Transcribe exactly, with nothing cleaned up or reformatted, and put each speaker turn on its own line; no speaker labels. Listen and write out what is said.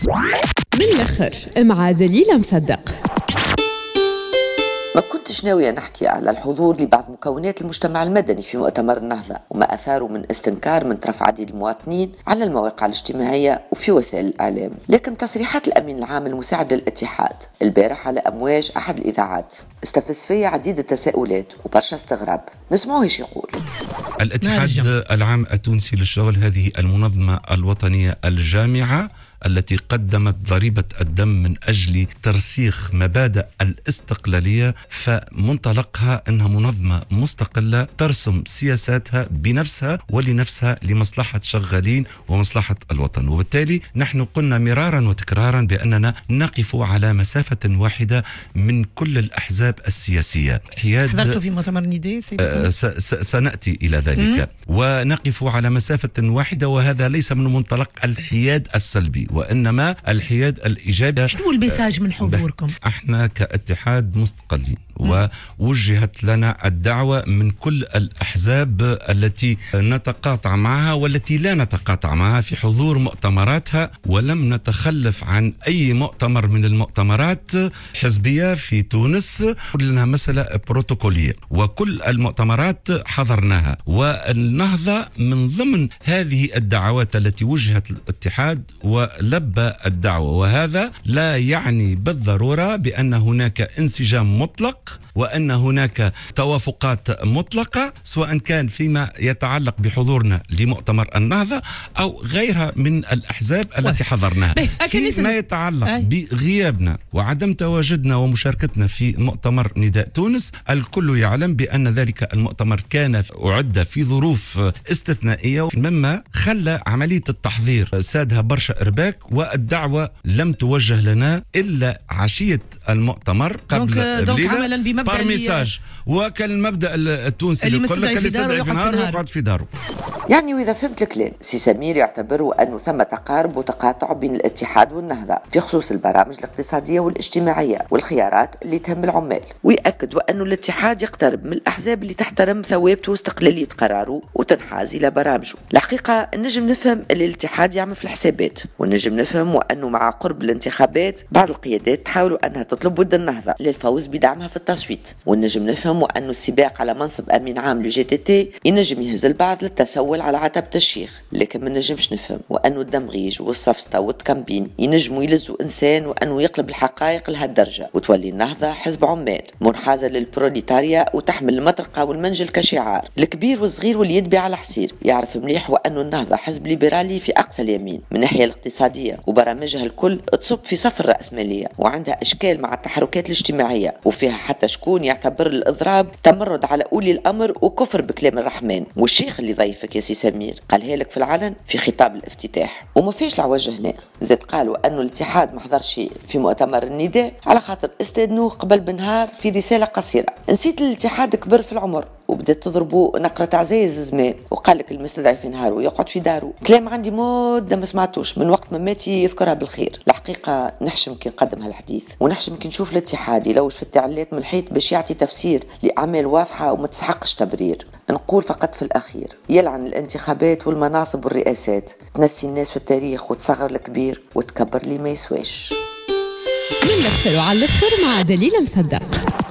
من الآخر مع دليلة مصدق.
ما كنتش ناوية نحكي على الحضور لبعض مكونات المجتمع المدني في مؤتمر النهضة وما أثاره من استنكار من طرف عديد المواطنين على المواقع الاجتماعية وفي وسائل الإعلام. لكن تصريحات الأمين العام المساعد للاتحاد البارح على أمواج أحد الإذاعات استفز فيها عديد التساؤلات وبرشا استغراب. نسمعوه ايش يقول.
الاتحاد العام التونسي للشغل هذه المنظمة الوطنية الجامعة التي قدمت ضريبة الدم من أجل ترسيخ مبادئ الاستقلالية، فمنطلقها أنها منظمة مستقلة ترسم سياساتها بنفسها ولنفسها لمصلحة شغالين ومصلحة الوطن. وبالتالي نحن قلنا مرارا وتكرارا بأننا نقف على مسافة واحدة من كل الأحزاب السياسية.
حضرتوا في مؤتمر نداء؟
آه سنأتي إلى ذلك. ونقف على مسافة واحدة، وهذا ليس من منطلق الحياد السلبي وإنما الحياد الإيجابي.
شنو المساج من حضوركم؟
احنا كاتحاد مستقلين ووجهت لنا الدعوة من كل الأحزاب التي نتقاطع معها والتي لا نتقاطع معها في حضور مؤتمراتها، ولم نتخلف عن أي مؤتمر من المؤتمرات حزبية في تونس، لأنها مسألة بروتوكولية وكل المؤتمرات حضرناها. والنهضة من ضمن هذه الدعوات التي وجهت الاتحاد ولبى الدعوة، وهذا لا يعني بالضرورة بأن هناك انسجام مطلق وأن هناك توافقات مطلقة، سواء كان فيما يتعلق بحضورنا لمؤتمر النهضة أو غيرها من الأحزاب التي حضرناها. فيما يتعلق بغيابنا وعدم تواجدنا ومشاركتنا في مؤتمر نداء تونس، الكل يعلم بأن ذلك المؤتمر كان أعد في ظروف استثنائية، مما خلى عملية التحضير سادها برشا إرباك، والدعوة لم توجه لنا إلا عشية المؤتمر قبل بليلة بار ميساج، وكان المبدأ التونسي اللي يقول لك اللي يستدعي في نهار ويقعد في داره.
يعني وإذا فهمت الكلام، سي سمير يعتبر أنه ثم تقارب وتقاطع بين الاتحاد والنهضة في خصوص البرامج الاقتصادية والاجتماعية والخيارات اللي تهم العمال، ويأكد أنه الاتحاد يقترب من الأحزاب اللي تحترم ثوابته واستقلالية قراره وتنحاز إلى برامجه. الحقيقة نجم نفهم اللي الاتحاد يعمل في الحسابات، ونجم نفهم وأنه مع قرب الانتخابات بعض القيادات تحاول أنها تطلب ود النهضة للفوز بدعمها في التصويت، ونجم نفهم وأنه السباق على منصب أمين عام لجي تي تي ينجم يهز البعض للتسول على عتبة الشيخ. لكن ما نجمش نفهم وأنه الدمغيج والصفصة والتكمبين ينجموا يلزوا إنسان وأنه يقلب الحقائق لهالدرجة، وتولي النهضة حزب عمال منحازة للبروليتاريا وتحمل المطرقة والمنجل كشعار. الكبير والصغير واللي يدبي على حصير يعرف مليح وأنه النهضة حزب ليبرالي في أقصى اليمين من الناحية الاقتصادية، وبرامجها الكل تصب في صف الرأسمالية، وعندها إشكال مع التحركات الاجتماعية، وفيها حتى شكون يعتبر الإضراب تمرد على أولي الأمر وكفر بكلام الرحمن. والشيخ اللي ضيفك يا سي سمير قالها لك في العلن في خطاب الافتتاح. وما فيش العوجة هنا، زاد قالوا أنه الاتحاد ما حضرش في مؤتمر النداء على خاطر استدنوه قبل بنهار في رسالة قصيرة. نسيت الاتحاد كبر في العمر وبدأت تضربوا نقرة عزيز زمان، وقال لك المستدعي في نهاره ويقعد في داره. كلام عندي مدة ما سمعتوش من وقت ما ماتي يذكرها بالخير. الحقيقة نحشم كي نقدم هالحديث، ونحشم كي نشوف الاتحاد يلوش في التعليلات من الحيط باش يعطي تفسير لأعمال واضحة وما تسحقش تبرير. نقول فقط في الأخير يلعن الانتخابات والمناصب والرئاسات، تنسي الناس في التاريخ وتصغر الكبير وتكبر لي ما يسواش.
من الأخر وعلى الأخر مع دليلة مصدق.